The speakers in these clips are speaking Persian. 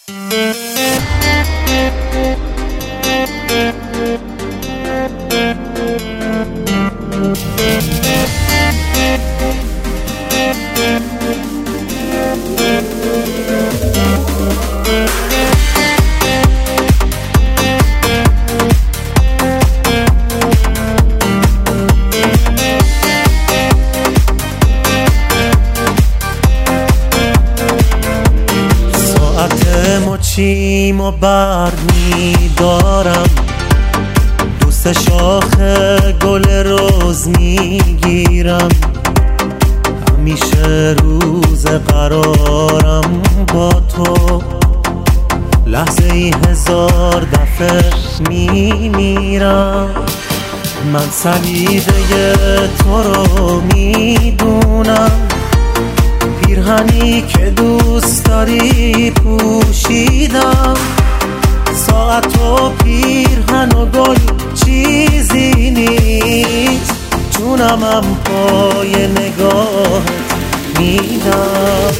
مچیم و بر می‌دارم، دوست شاخ گل روز میگیرم، همیشه روز قرارم با تو، لحظه ای 1000 دفعه میمیرم. من سلیقه تو رو میدونم، پیرهنی که دوست داری پوشیدم، ساعت و پیرهن و گل چیزی نیست، جونمم پای نگاهت میدم.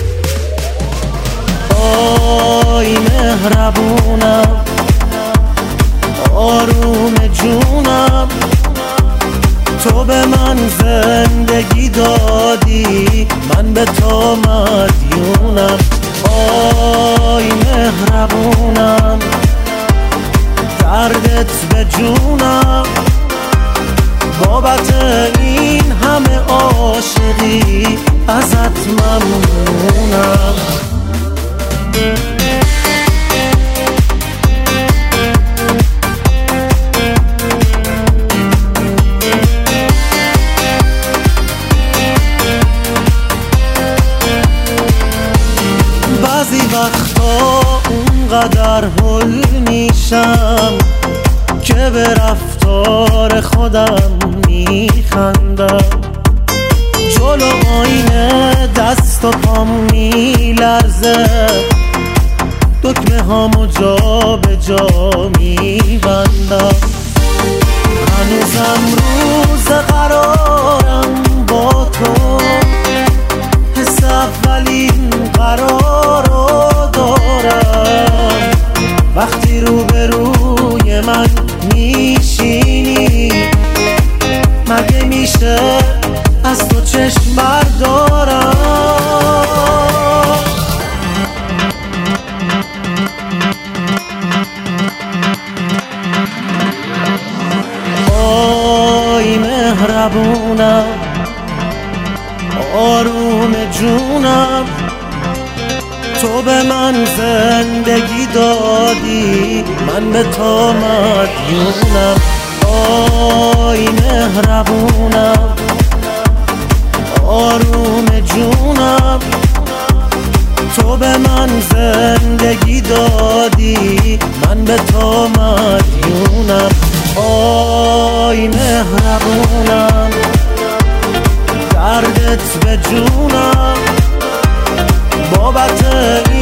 آی مهربونم، آروم جونم، تو به من زندگی دادی، من به تو مدیونم. آی مهربونم، دردت به جونم، بابت این همه عاشقی ازت ممنونم. بعضی وقتا اونقدر هول میشم که به رفتار خودم میخندم، جلو آینه دست و پام میلرزه، دکمه هامو جا به جا میبندم، هنوزم روز قرارم با تو، حس اولین قرار رو دارم، وقتی روبروی من میشینی مگه میشه از تو چشم بردارم. آی مهربونم، آروم جونم، تو به من زندگی دادی، من به تو مدیونم. آی مهربونم، آروم جونم، تو به من زندگی دادی، من به تو مدیونم. آی مهربونم، دردت به جونم، بابت